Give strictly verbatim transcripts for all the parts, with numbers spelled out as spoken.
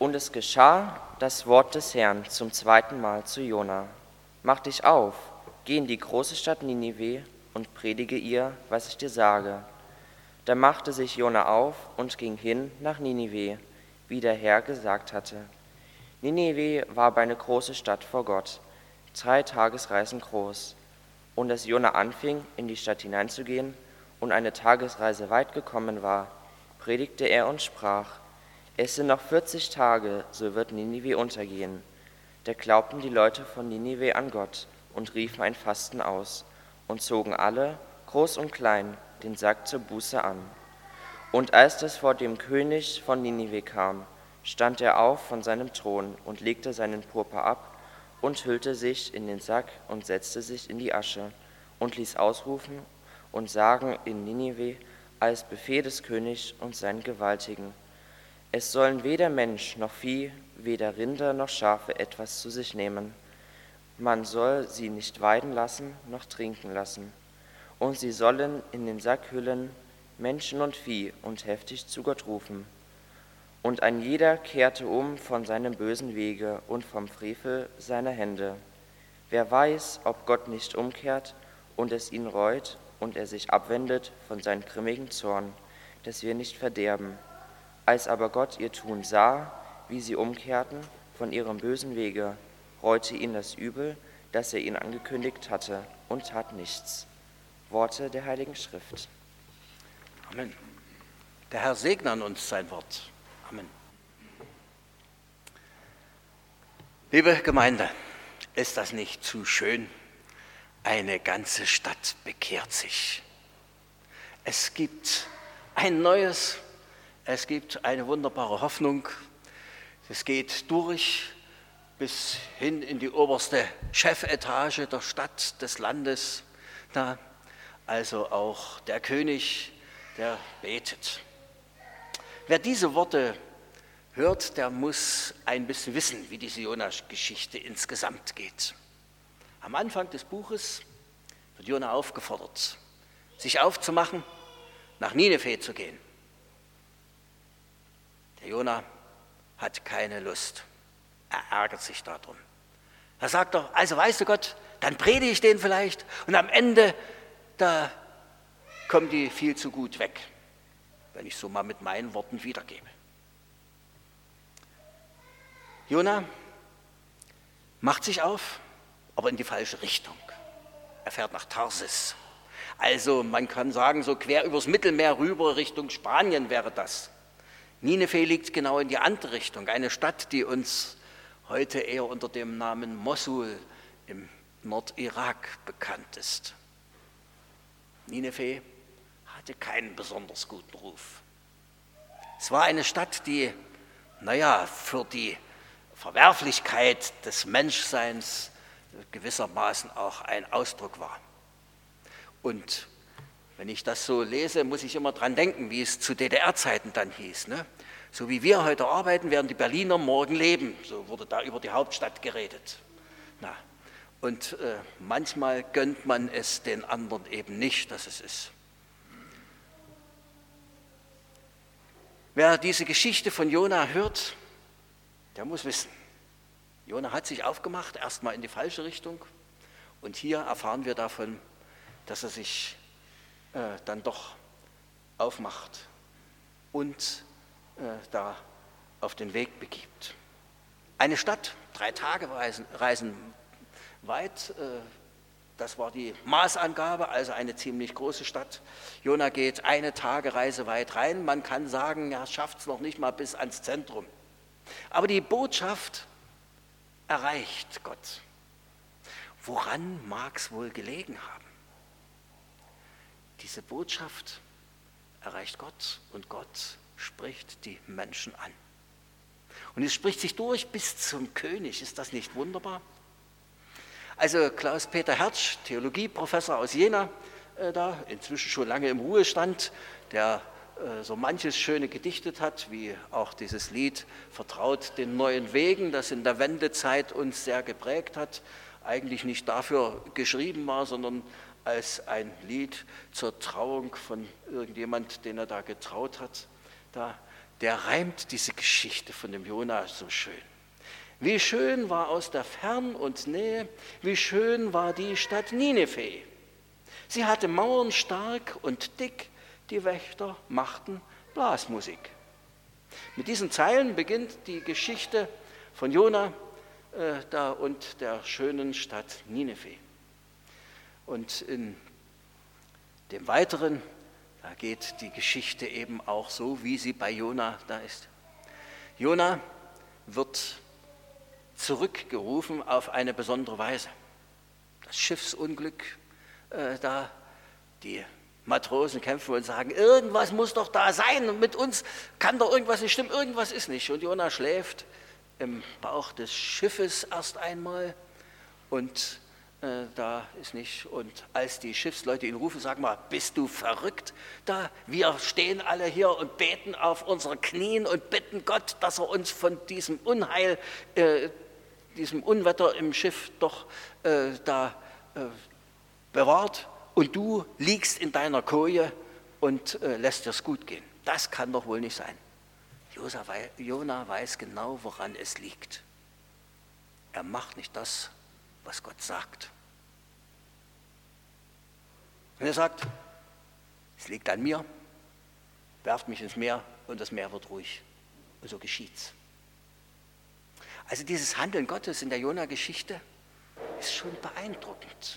Und es geschah das Wort des Herrn zum zweiten Mal zu Jona. Mach dich auf, geh in die große Stadt Ninive und predige ihr, was ich dir sage. Da machte sich Jona auf und ging hin nach Ninive, wie der Herr gesagt hatte. Ninive war aber eine große Stadt vor Gott, drei Tagesreisen groß. Und als Jona anfing, in die Stadt hineinzugehen und eine Tagesreise weit gekommen war, predigte er und sprach: Es sind noch vierzig Tage, so wird Ninive untergehen. Da glaubten die Leute von Ninive an Gott und riefen ein Fasten aus und zogen alle, groß und klein, den Sack zur Buße an. Und als das vor dem König von Ninive kam, stand er auf von seinem Thron und legte seinen Purpur ab und hüllte sich in den Sack und setzte sich in die Asche und ließ ausrufen und sagen in Ninive als Befehl des Königs und seinen Gewaltigen: Es sollen weder Mensch noch Vieh, weder Rinder noch Schafe etwas zu sich nehmen. Man soll sie nicht weiden lassen noch trinken lassen. Und sie sollen in den Sack hüllen Menschen und Vieh und heftig zu Gott rufen. Und ein jeder kehrte um von seinem bösen Wege und vom Frevel seiner Hände. Wer weiß, ob Gott nicht umkehrt und es ihn reut und er sich abwendet von seinem grimmigen Zorn, dass wir nicht verderben. Als aber Gott ihr Tun sah, wie sie umkehrten von ihrem bösen Wege, reute ihn das Übel, das er ihnen angekündigt hatte, und tat nichts. Worte der Heiligen Schrift. Amen. Der Herr segne an uns sein Wort. Amen. Liebe Gemeinde, ist das nicht zu schön? Eine ganze Stadt bekehrt sich. Es gibt ein neues, es gibt eine wunderbare Hoffnung. Es geht durch bis hin in die oberste Chefetage der Stadt, des Landes. Da also auch der König, der betet. Wer diese Worte hört, der muss ein bisschen wissen, wie diese Jona-Geschichte insgesamt geht. Am Anfang des Buches wird Jona aufgefordert, sich aufzumachen, nach Ninive zu gehen. Der Jona hat keine Lust. Er ärgert sich darum. Er sagt doch: Also weißt du Gott, dann predige ich den vielleicht und am Ende, da kommen die viel zu gut weg, wenn ich so mal mit meinen Worten wiedergebe. Jona macht sich auf, aber in die falsche Richtung. Er fährt nach Tarsis. Also man kann sagen, so quer übers Mittelmeer rüber Richtung Spanien wäre das. Ninive liegt genau in die andere Richtung, eine Stadt, die uns heute eher unter dem Namen Mossul im Nordirak bekannt ist. Ninive hatte keinen besonders guten Ruf. Es war eine Stadt, die, naja, für die Verwerflichkeit des Menschseins gewissermaßen auch ein Ausdruck war. Und wenn ich das so lese, muss ich immer dran denken, wie es zu D D R-Zeiten dann hieß. Ne? So wie wir heute arbeiten, werden die Berliner morgen leben. So wurde da über die Hauptstadt geredet. Na, und äh, manchmal gönnt man es den anderen eben nicht, dass es ist. Wer diese Geschichte von Jona hört, der muss wissen, Jona hat sich aufgemacht, erstmal in die falsche Richtung. Und hier erfahren wir davon, dass er sich äh, dann doch aufmacht und äh, da auf den Weg begibt. Eine Stadt, drei Tage Reisen, Reisen weit, äh, das war die Maßangabe, also eine ziemlich große Stadt. Jona geht eine Tagereise weit rein. Man kann sagen, er schafft es noch nicht mal bis ans Zentrum. Aber die Botschaft erreicht Gott. Woran mag es wohl gelegen haben? Diese Botschaft erreicht Gott und Gott spricht die Menschen an. Und es spricht sich durch bis zum König. Ist das nicht wunderbar? Also Klaus-Peter Hertsch, Theologieprofessor aus Jena, äh, da inzwischen schon lange im Ruhestand, der äh, so manches Schöne gedichtet hat, wie auch dieses Lied Vertraut den neuen Wegen, das in der Wendezeit uns sehr geprägt hat, eigentlich nicht dafür geschrieben war, sondern als ein Lied zur Trauung von irgendjemand, den er da getraut hat. Da, der reimt diese Geschichte von dem Jona so schön. Wie schön war aus der Fern und Nähe, wie schön war die Stadt Nineveh. Sie hatte Mauern stark und dick, die Wächter machten Blasmusik. Mit diesen Zeilen beginnt die Geschichte von Jona äh, da und der schönen Stadt Nineveh. Und in dem Weiteren, da geht die Geschichte eben auch so, wie sie bei Jona da ist. Jona wird zurückgerufen auf eine besondere Weise. Das Schiffsunglück, äh, da die Matrosen kämpfen und sagen, irgendwas muss doch da sein und mit uns kann doch irgendwas nicht stimmen, irgendwas ist nicht. Und Jona schläft im Bauch des Schiffes erst einmal und äh, da ist nicht. Und als die Schiffsleute ihn rufen, sagen mal, bist du verrückt? Da, wir stehen alle hier und beten auf unseren Knien und bitten Gott, dass er uns von diesem Unheil, äh, diesem Unwetter im Schiff doch äh, da äh, bewahrt. Und du liegst in deiner Koje und äh, lässt dir's gut gehen. Das kann doch wohl nicht sein. Jona weiß genau, woran es liegt. Er macht nicht das, was Gott sagt. Und er sagt, es liegt an mir, werft mich ins Meer und das Meer wird ruhig. Und so geschieht's. Also dieses Handeln Gottes in der Jona-Geschichte ist schon beeindruckend.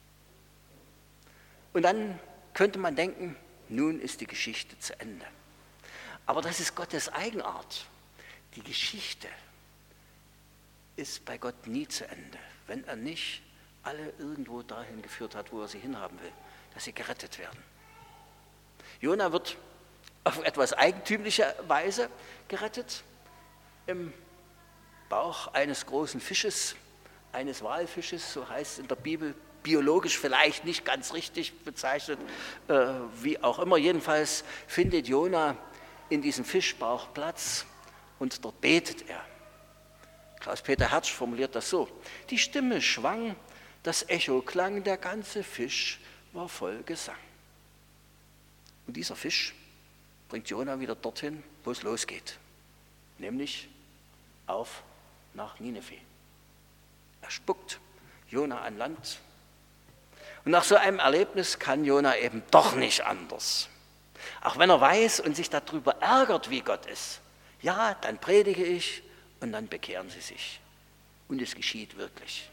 Und dann könnte man denken, nun ist die Geschichte zu Ende. Aber das ist Gottes Eigenart. Die Geschichte ist bei Gott nie zu Ende, wenn er nicht alle irgendwo dahin geführt hat, wo er sie hinhaben will, dass sie gerettet werden. Jona wird auf etwas eigentümliche Weise gerettet, im Bauch eines großen Fisches, eines Walfisches, so heißt es in der Bibel, biologisch vielleicht nicht ganz richtig bezeichnet, äh, wie auch immer. Jedenfalls findet Jona in diesem Fischbauch Platz und dort betet er. Klaus-Peter Hertsch formuliert das so: Die Stimme schwang, das Echo klang, der ganze Fisch war voll Gesang. Und dieser Fisch bringt Jona wieder dorthin, wo es losgeht, nämlich auf nach Nineveh. Er spuckt Jona an Land. Und nach so einem Erlebnis kann Jona eben doch nicht anders. Auch wenn er weiß und sich darüber ärgert, wie Gott ist. Ja, dann predige ich und dann bekehren sie sich. Und es geschieht wirklich.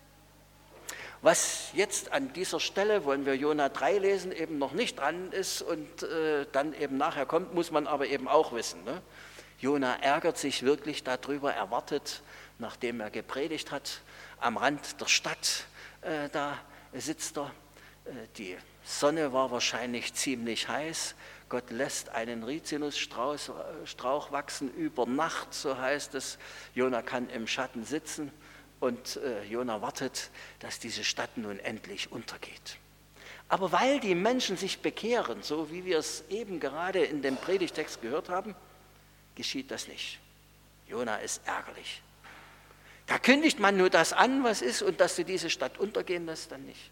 Was jetzt an dieser Stelle, wollen wir Jona drei lesen, eben noch nicht dran ist und äh, dann eben nachher kommt, muss man aber eben auch wissen. Ne? Jona ärgert sich wirklich darüber, er wartet, nachdem er gepredigt hat, am Rand der Stadt, äh, da sitzt er. Die Sonne war wahrscheinlich ziemlich heiß. Gott lässt einen Rizinusstrauch wachsen über Nacht, so heißt es. Jona kann im Schatten sitzen und äh, Jona wartet, dass diese Stadt nun endlich untergeht. Aber weil die Menschen sich bekehren, so wie wir es eben gerade in dem Predigtext gehört haben, geschieht das nicht. Jona ist ärgerlich. Da kündigt man nur das an, was ist, und dass sie diese Stadt untergehen lässt, dann nicht.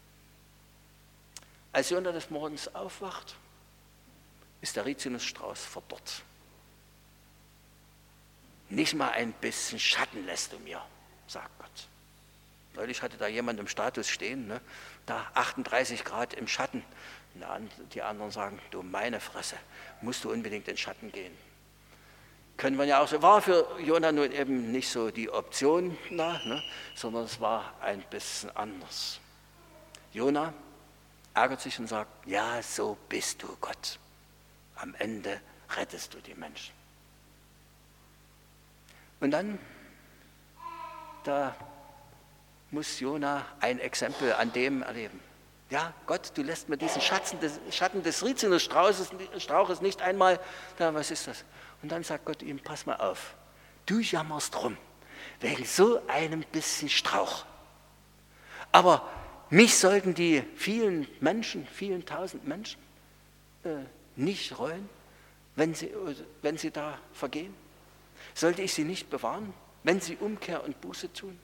Als Jona des Morgens aufwacht, ist der Rizinusstrauß verdorrt. Nicht mal ein bisschen Schatten lässt du mir, sagt Gott. Neulich hatte da jemand im Status stehen, ne, da achtunddreißig Grad im Schatten. Die anderen sagen, du meine Fresse, musst du unbedingt in den Schatten gehen. Können wir ja auch so, war für Jona nun eben nicht so die Option, na, ne, sondern es war ein bisschen anders. Jona ärgert sich und sagt, ja, so bist du, Gott. Am Ende rettest du die Menschen. Und dann, da muss Jona ein Exempel an dem erleben. Ja, Gott, du lässt mir diesen Schatten des, Schatten des Rizinusstrauches nicht einmal, da, was ist das? Und dann sagt Gott ihm, pass mal auf, du jammerst rum, wegen so einem bisschen Strauch. Aber mich sollten die vielen Menschen, vielen tausend Menschen äh, nicht reuen, wenn sie, wenn sie da vergehen? Sollte ich sie nicht bewahren, wenn sie Umkehr und Buße tun?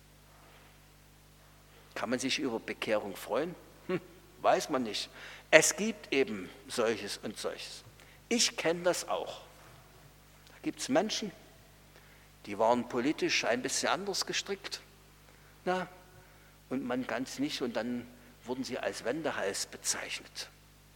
Kann man sich über Bekehrung freuen? Hm, weiß man nicht. Es gibt eben solches und solches. Ich kenne das auch. gibt es Menschen, die waren politisch ein bisschen anders gestrickt, na, und man ganz nicht, und dann wurden sie als Wendehals bezeichnet.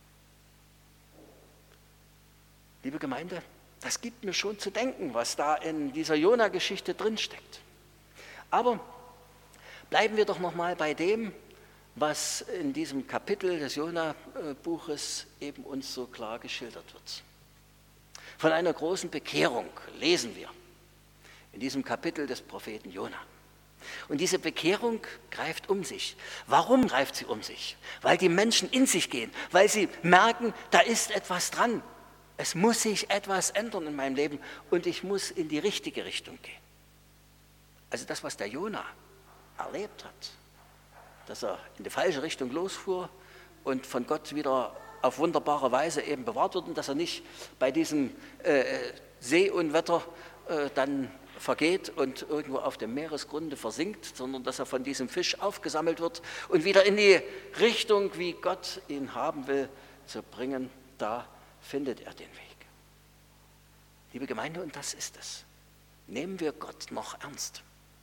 Liebe Gemeinde, das gibt mir schon zu denken, was da in dieser Jona-Geschichte drinsteckt. Aber bleiben wir doch noch mal bei dem, was in diesem Kapitel des Jona-Buches eben uns so klar geschildert wird. Von einer großen Bekehrung lesen wir in diesem Kapitel des Propheten Jona. Und diese Bekehrung greift um sich. Warum greift sie um sich? Weil die Menschen in sich gehen, weil sie merken, da ist etwas dran. Es muss sich etwas ändern in meinem Leben und ich muss in die richtige Richtung gehen. Also das, was der Jona erlebt hat, dass er in die falsche Richtung losfuhr und von Gott wieder auf wunderbare Weise eben bewahrt wird und dass er nicht bei diesem äh, Seeunwetter äh, dann vergeht und irgendwo auf dem Meeresgrunde versinkt, sondern dass er von diesem Fisch aufgesammelt wird und wieder in die Richtung, wie Gott ihn haben will, zu bringen, da findet er den Weg. Liebe Gemeinde, und das ist es. Nehmen wir Gott noch ernst.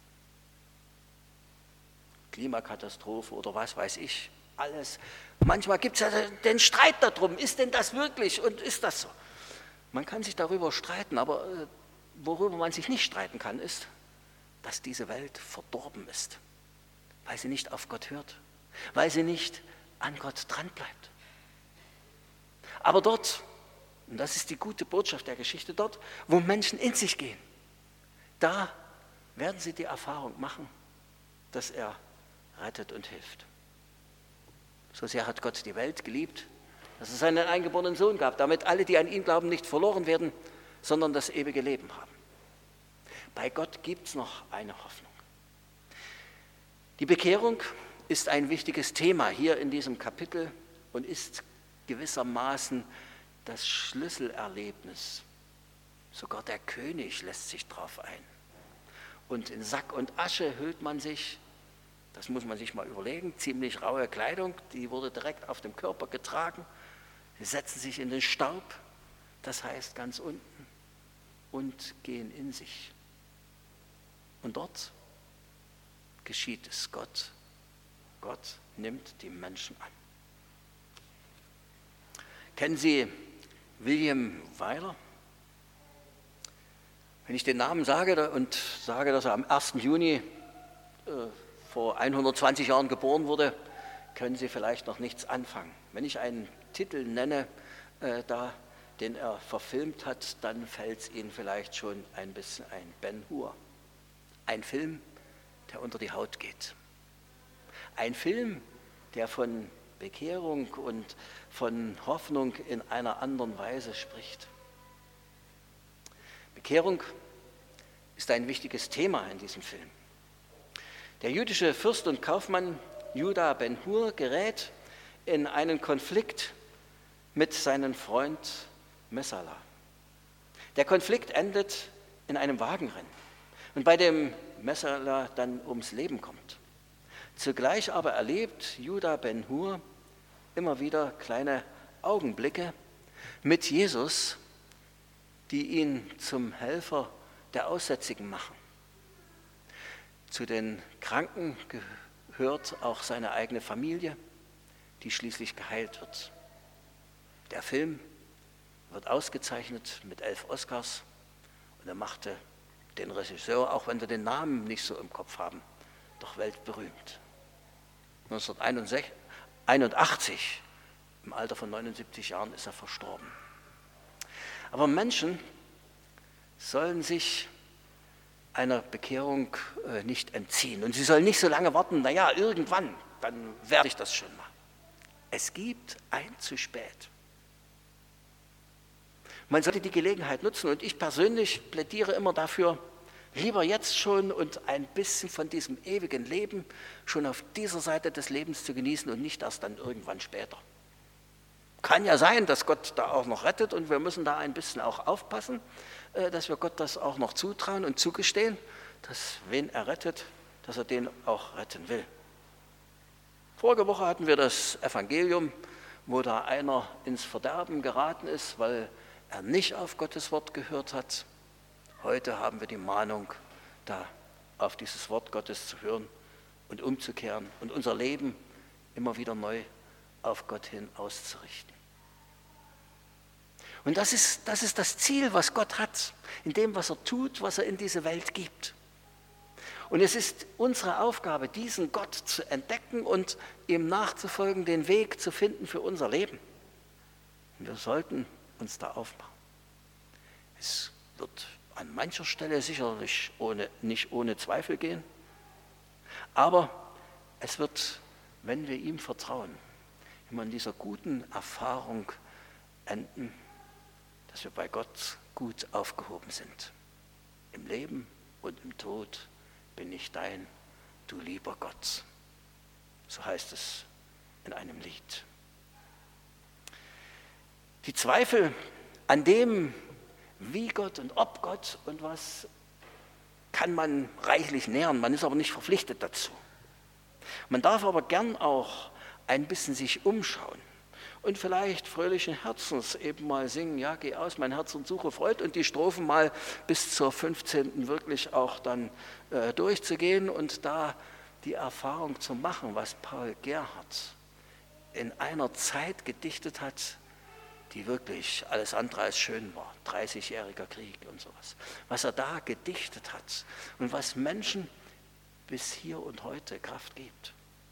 Klimakatastrophe oder was weiß ich, alles. Manchmal gibt es ja den Streit darum, ist denn das wirklich und ist das so? Man kann sich darüber streiten, aber äh, worüber man sich nicht streiten kann, ist, dass diese Welt verdorben ist, weil sie nicht auf Gott hört, weil sie nicht an Gott dran bleibt. Aber dort, und das ist die gute Botschaft der Geschichte, dort, wo Menschen in sich gehen, da werden sie die Erfahrung machen, dass er rettet und hilft. So sehr hat Gott die Welt geliebt, dass es seinen eingeborenen Sohn gab, damit alle, die an ihn glauben, nicht verloren werden, sondern das ewige Leben haben. Bei Gott gibt es noch eine Hoffnung. Die Bekehrung ist ein wichtiges Thema hier in diesem Kapitel und ist gewissermaßen das Schlüsselerlebnis. Sogar der König lässt sich drauf ein. Und in Sack und Asche hüllt man sich, das muss man sich mal überlegen, ziemlich raue Kleidung, die wurde direkt auf dem Körper getragen. Sie setzen sich in den Staub, das heißt ganz unten, und gehen in sich. Und dort geschieht es Gott. Gott nimmt die Menschen an. Kennen Sie William Wyler? Wenn ich den Namen sage und sage, dass er am ersten Juni äh, vor hundertzwanzig Jahren geboren wurde, können Sie vielleicht noch nichts anfangen. Wenn ich einen Titel nenne, äh, da, den er verfilmt hat, dann fällt es Ihnen vielleicht schon ein bisschen ein. Ben-Hur. Ein Film, der unter die Haut geht. Ein Film, der von Bekehrung und von Hoffnung in einer anderen Weise spricht. Bekehrung ist ein wichtiges Thema in diesem Film. Der jüdische Fürst und Kaufmann Judah Ben-Hur gerät in einen Konflikt mit seinem Freund Messala. Der Konflikt endet in einem Wagenrennen und bei dem Messala dann ums Leben kommt. Zugleich aber erlebt Judah Ben-Hur immer wieder kleine Augenblicke mit Jesus, die ihn zum Helfer der Aussätzigen machen. Zu den Kranken gehört auch seine eigene Familie, die schließlich geheilt wird. Der Film wird ausgezeichnet mit elf Oscars und er machte den Regisseur, auch wenn wir den Namen nicht so im Kopf haben, doch weltberühmt. neunzehnhunderteinundachtzig, im Alter von neunundsiebzig Jahren, ist er verstorben. Aber Menschen sollen sich einer Bekehrung äh, nicht entziehen. Und sie sollen nicht so lange warten, naja, irgendwann, dann werde ich das schon mal. Es gibt ein zu spät. Man sollte die Gelegenheit nutzen und ich persönlich plädiere immer dafür, lieber jetzt schon und ein bisschen von diesem ewigen Leben schon auf dieser Seite des Lebens zu genießen und nicht erst dann irgendwann später. Kann ja sein, dass Gott da auch noch rettet und wir müssen da ein bisschen auch aufpassen, dass wir Gott das auch noch zutrauen und zugestehen, dass wen er rettet, dass er den auch retten will. Vorige Woche hatten wir das Evangelium, wo da einer ins Verderben geraten ist, weil er nicht auf Gottes Wort gehört hat. heute haben wir die Mahnung, da auf dieses Wort Gottes zu hören und umzukehren und unser Leben immer wieder neu auf Gott hin auszurichten. Und das ist, das ist das Ziel, was Gott hat, in dem, was er tut, was er in diese Welt gibt. Und es ist unsere Aufgabe, diesen Gott zu entdecken und ihm nachzufolgen, den Weg zu finden für unser Leben. Und wir sollten uns da aufmachen. Es wird an mancher Stelle sicherlich ohne, nicht ohne Zweifel gehen, aber es wird, wenn wir ihm vertrauen, immer in dieser guten Erfahrung enden, dass wir bei Gott gut aufgehoben sind. Im Leben und im Tod bin ich dein, du lieber Gott. So heißt es in einem Lied. Die Zweifel an dem, wie Gott und ob Gott und was, kann man reichlich nähern. Man ist aber nicht verpflichtet dazu. Man darf aber gern auch ein bisschen sich umschauen und vielleicht fröhlichen Herzens eben mal singen, ja, geh aus, mein Herz und suche Freud, und die Strophen mal bis zur fünfzehnten wirklich auch dann äh, durchzugehen und da die Erfahrung zu machen, was Paul Gerhardt in einer Zeit gedichtet hat, die wirklich alles andere als schön war, dreißigjähriger Krieg und sowas. Was er da gedichtet hat und was Menschen bis hier und heute Kraft gibt.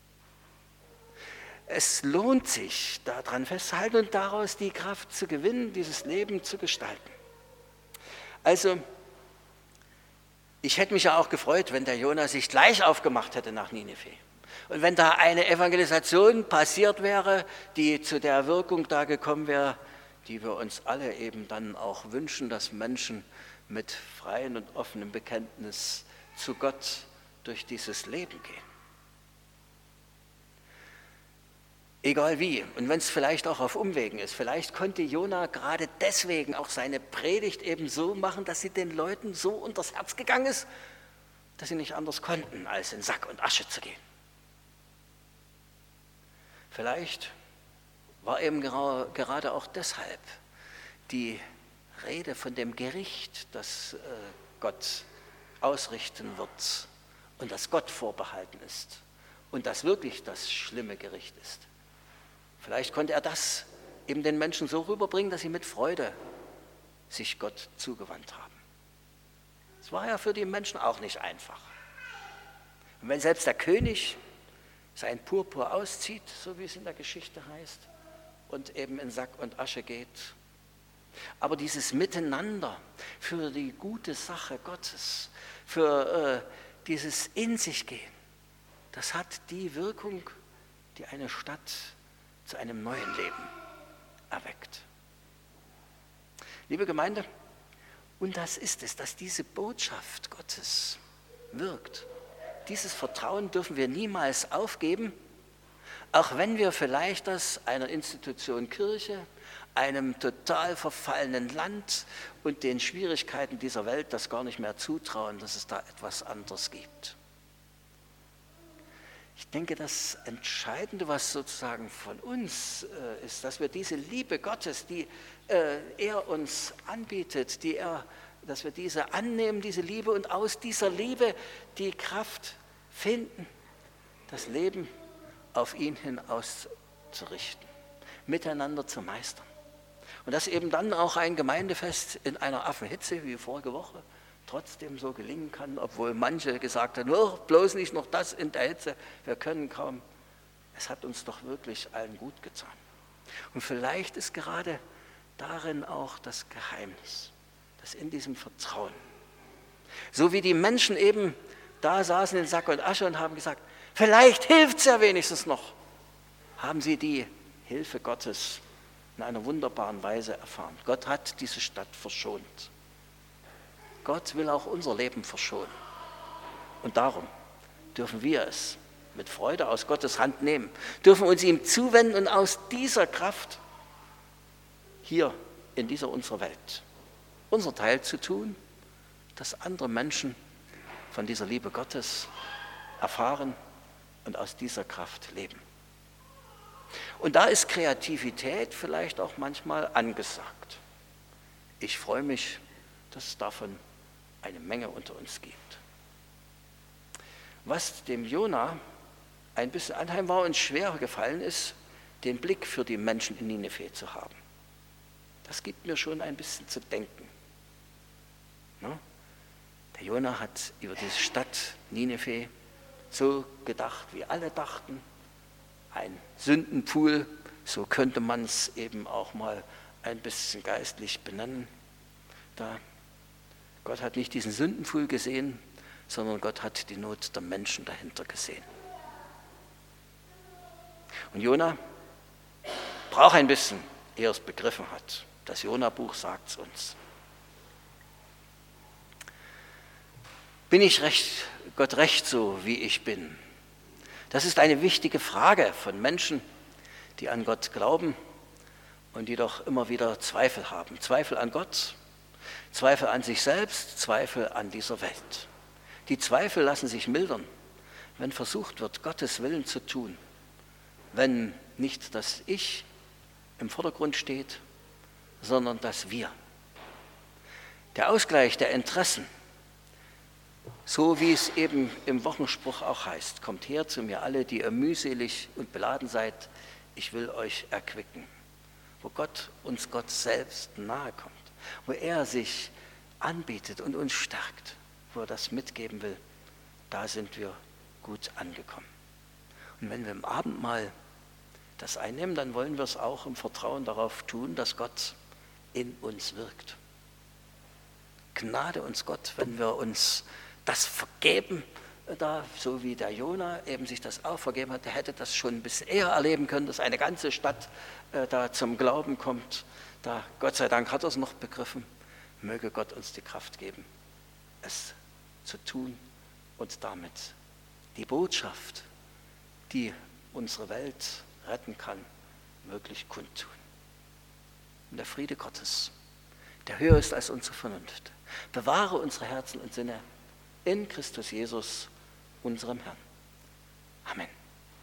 Es lohnt sich, daran festzuhalten und daraus die Kraft zu gewinnen, dieses Leben zu gestalten. Also, ich hätte mich ja auch gefreut, wenn der Jona sich gleich aufgemacht hätte nach Nineveh. Und wenn da eine Evangelisation passiert wäre, die zu der Wirkung da gekommen wäre, die wir uns alle eben dann auch wünschen, dass Menschen mit freiem und offenem Bekenntnis zu Gott durch dieses Leben gehen. Egal wie, und wenn es vielleicht auch auf Umwegen ist, vielleicht konnte Jona gerade deswegen auch seine Predigt eben so machen, dass sie den Leuten so unters Herz gegangen ist, dass sie nicht anders konnten, als in Sack und Asche zu gehen. Vielleicht war eben gerade auch deshalb die Rede von dem Gericht, das Gott ausrichten wird und das Gott vorbehalten ist und das wirklich das schlimme Gericht ist. Vielleicht konnte er das eben den Menschen so rüberbringen, dass sie mit Freude sich Gott zugewandt haben. Es war ja für die Menschen auch nicht einfach. Und wenn selbst der König sein Purpur auszieht, so wie es in der Geschichte heißt, und eben in Sack und Asche geht, aber dieses Miteinander für die gute Sache Gottes, für äh, dieses In sich gehen, das hat die Wirkung, die eine Stadt zu einem neuen Leben erweckt. Liebe Gemeinde, und das ist es, dass diese Botschaft Gottes wirkt. Dieses Vertrauen dürfen wir niemals aufgeben, auch wenn wir vielleicht das einer Institution Kirche, einem total verfallenen Land und den Schwierigkeiten dieser Welt das gar nicht mehr zutrauen, dass es da etwas anderes gibt. Ich denke, das Entscheidende, was sozusagen von uns äh, ist, dass wir diese Liebe Gottes, die äh, er uns anbietet, die er, dass wir diese annehmen, diese Liebe, und aus dieser Liebe die Kraft finden, das Leben auf ihn hin auszurichten, miteinander zu meistern. Und dass eben dann auch ein Gemeindefest in einer Affenhitze wie vorige Woche trotzdem so gelingen kann, obwohl manche gesagt haben, oh, bloß nicht noch das in der Hitze, wir können kaum. Es hat uns doch wirklich allen gut getan. Und vielleicht ist gerade darin auch das Geheimnis, dass in diesem Vertrauen, so wie die Menschen eben da saßen in Sack und Asche und haben gesagt, vielleicht hilft es ja wenigstens noch, haben sie die Hilfe Gottes in einer wunderbaren Weise erfahren. Gott hat diese Stadt verschont. Gott will auch unser Leben verschonen. Und darum dürfen wir es mit Freude aus Gottes Hand nehmen, dürfen uns ihm zuwenden und aus dieser Kraft hier in dieser unserer Welt unser Teil zu tun, dass andere Menschen von dieser Liebe Gottes erfahren und aus dieser Kraft leben. Und da ist Kreativität vielleicht auch manchmal angesagt. Ich freue mich, dass davon eine Menge unter uns gibt. Was dem Jona ein bisschen anheim war und schwer gefallen ist, den Blick für die Menschen in Nineveh zu haben. Das gibt mir schon ein bisschen zu denken. Ne? Der Jona hat über diese Stadt Nineveh so gedacht, wie alle dachten. Ein Sündenpfuhl, so könnte man es eben auch mal ein bisschen geistlich benennen. Da Gott hat nicht diesen Sündenpfuhl gesehen, sondern Gott hat die Not der Menschen dahinter gesehen. Und Jona braucht ein bisschen, ehe er es begriffen hat. Das Jona-Buch sagt es uns. Bin ich recht, Gott recht so, wie ich bin? Das ist eine wichtige Frage von Menschen, die an Gott glauben und die doch immer wieder Zweifel haben. Zweifel an Gott, Zweifel an sich selbst, Zweifel an dieser Welt. Die Zweifel lassen sich mildern, wenn versucht wird, Gottes Willen zu tun. Wenn nicht das Ich im Vordergrund steht, sondern das Wir. Der Ausgleich der Interessen, so wie es eben im Wochenspruch auch heißt, kommt her zu mir alle, die ihr mühselig und beladen seid, ich will euch erquicken. Wo Gott uns Gott selbst nahe kommt, wo er sich anbietet und uns stärkt, wo er das mitgeben will, da sind wir gut angekommen. Und wenn wir im Abendmahl das einnehmen, dann wollen wir es auch im Vertrauen darauf tun, dass Gott in uns wirkt. Gnade uns Gott, wenn wir uns das vergeben, da, so wie der Jona eben sich das auch vergeben hat, der hätte das schon ein bisschen eher erleben können, dass eine ganze Stadt äh, da zum Glauben kommt. Da, Gott sei Dank hat er es noch begriffen. Möge Gott uns die Kraft geben, es zu tun und damit die Botschaft, die unsere Welt retten kann, wirklich kundtun. Und der Friede Gottes, der höher ist als unsere Vernunft, bewahre unsere Herzen und Sinne in Christus Jesus, unserem Herrn. Amen.